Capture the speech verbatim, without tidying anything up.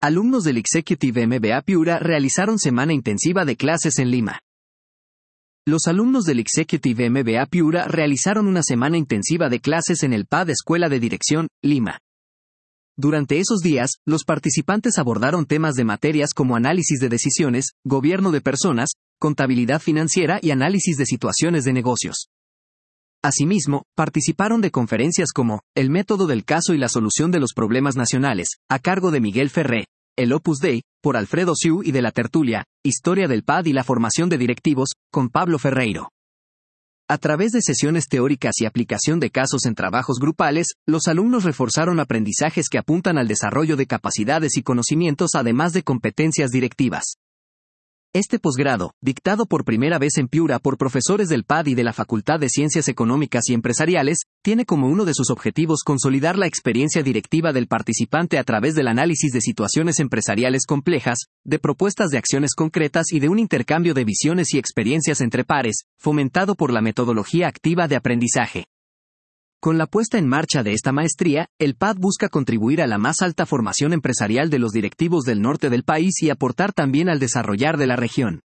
Alumnos del Executive M B A Piura realizaron semana intensiva de clases en Lima. Los alumnos del Executive M B A Piura realizaron una semana intensiva de clases en el P A D Escuela de Dirección, Lima. Durante esos días, los participantes abordaron temas de materias como análisis de decisiones, gobierno de personas, contabilidad financiera y análisis de situaciones de negocios. Asimismo, participaron de conferencias como El método del caso y la solución de los problemas nacionales, a cargo de Miguel Ferré, el Opus Dei, por Alfredo Siu y de la tertulia, Historia del P A D y la formación de directivos, con Pablo Ferreiro. A través de sesiones teóricas y aplicación de casos en trabajos grupales, los alumnos reforzaron aprendizajes que apuntan al desarrollo de capacidades y conocimientos además de competencias directivas. Este posgrado, dictado por primera vez en Piura por profesores del P A D y de la Facultad de Ciencias Económicas y Empresariales, tiene como uno de sus objetivos consolidar la experiencia directiva del participante a través del análisis de situaciones empresariales complejas, de propuestas de acciones concretas y de un intercambio de visiones y experiencias entre pares, fomentado por la metodología activa de aprendizaje. Con la puesta en marcha de esta maestría, el P A D busca contribuir a la más alta formación empresarial de los directivos del norte del país y aportar también al desarrollar de la región.